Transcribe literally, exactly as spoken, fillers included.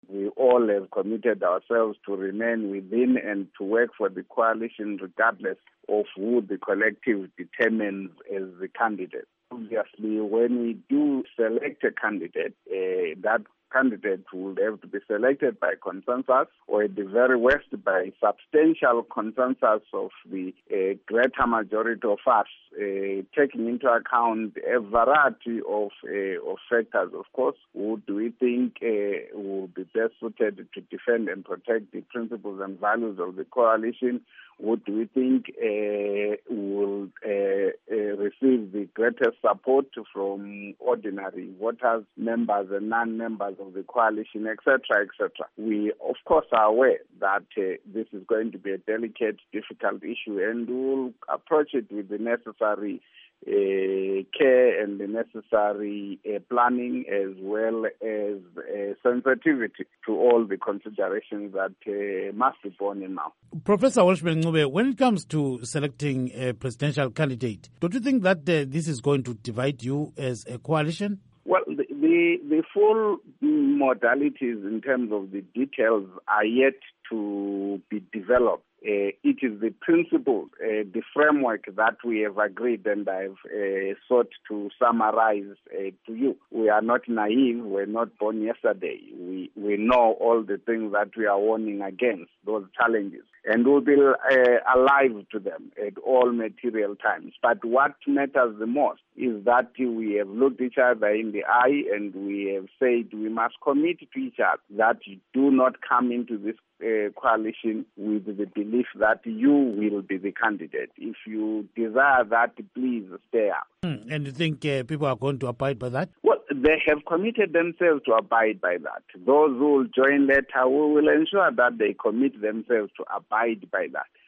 We all have committed ourselves to remain within and to work for the coalition regardless of who the collective determines as the candidate. Obviously, when we do select a candidate, uh, that candidate will have to be selected by consensus, or at the very worst by substantial consensus of the uh, greater majority of us, uh, taking into account a variety of, uh, of factors, of course. Who do we think uh, will be best suited to defend and protect the principles and values of the coalition? What do we think uh, will uh, uh, receive the greatest support from ordinary voters, members and non-members of the coalition, et cetera, et cetera. We, of course, are aware that uh, this is going to be a delicate, difficult issue, and we will approach it with the necessary Uh, care and the necessary uh, planning, as well as uh, sensitivity to all the considerations that uh, must be borne in now. Professor Welshman Ncube, when it comes to selecting a presidential candidate, don't you think that uh, this is going to divide you as a coalition? Well, the, the, the full modalities in terms of the details are yet to be developed. Uh, it is the principle, uh, the framework that we have agreed and I've uh, sought to summarize uh, to you. We are not naive. We're not born yesterday. We we know all the things that we are warning against, those challenges, and we'll be uh, alive to them at all material times. But what matters the most is that we have looked each other in the eye and we have said we must commit to each other that you do not come into this uh, coalition with the belief that you will be the candidate. If you desire that, please stay out. Hmm. And you think uh, people are going to abide by that? Well, they have committed themselves to abide by that. Those who will join later, we will ensure that they commit themselves to abide by that.